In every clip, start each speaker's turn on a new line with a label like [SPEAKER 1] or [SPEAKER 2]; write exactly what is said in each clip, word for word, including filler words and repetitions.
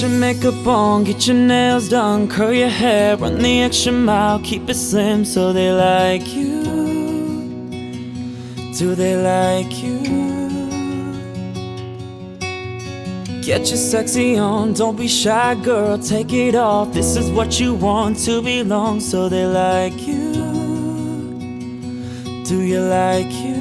[SPEAKER 1] your makeup on, get your nails done, curl your hair, run the extra mile, keep it slim so they like you. Do they like you? Get your sexy on, don't be shy girl, take it off. This is what you want to belong, so they like you. Do you like you?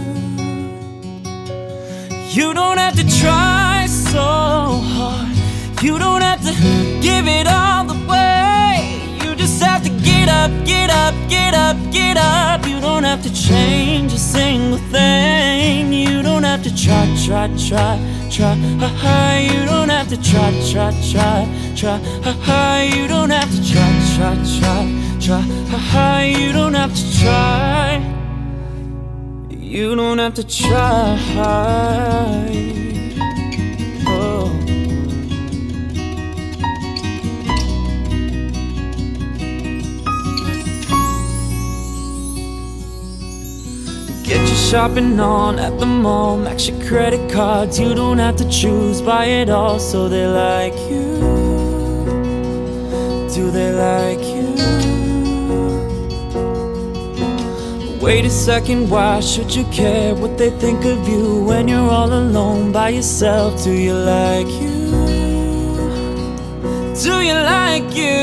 [SPEAKER 1] You don't have to try so hard, you don't have to give it all away. You just have to get up, get up, get up, get up. You don't have to change a single thing. You don't have to try, try, try, try, ha ha. You don't have to try, try, try, try, ha ha. You don't have to try, try, try, try, ha ha. You don't have to try. You don't have to try. Oh. Get your shopping on at the mall, max your credit cards. You don't have to choose, buy it all, so they like you. Do they like you? Wait a second, why should you care what they think of you when you're all alone by yourself? Do you like you? Do you like you?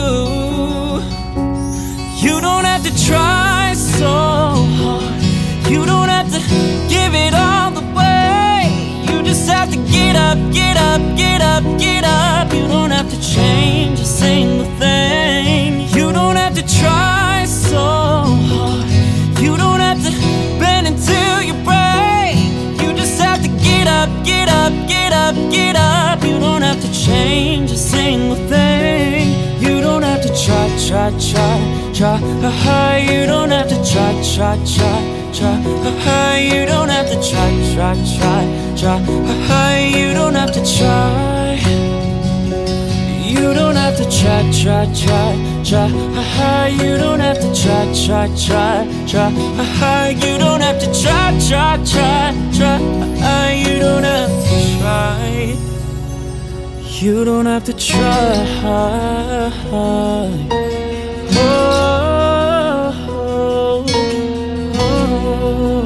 [SPEAKER 1] You don't have to try so hard, you don't have to give it all away. You just have to get up, get up, get up, get up. You don't have to change a single thing. You don't have to try so hard, you don't have to bend until you break. You just have to get up, get up, get up, get up. You don't have to change a single thing. You don't have to try, try, try, try, ha ha. You don't have to try, try, try, try, ha ha. You don't have to try, try, try, try, ha ha. You don't have to try. You don't have to try, try, try, try, ha ha. You don't have to try, try, try, try, ha ha. You don't have to try, try, try, try, ha ha. You don't have to try. You don't have to try. Oh, oh, oh.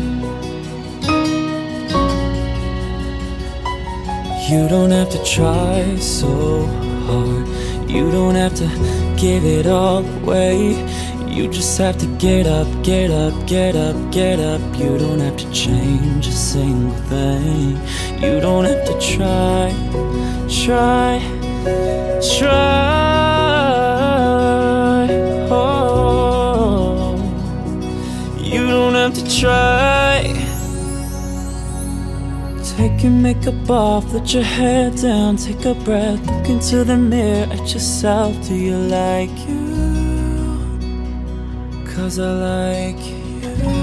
[SPEAKER 1] You don't have to try so hard, you don't have to give it all away. You just have to get up, get up, get up, get up. You don't have to change a single thing. You don't have to try, try, try. Oh, you don't have to try. Take your makeup off, let your hair down, take a breath, look into the mirror at yourself. Do you like you? 'Cause I like you.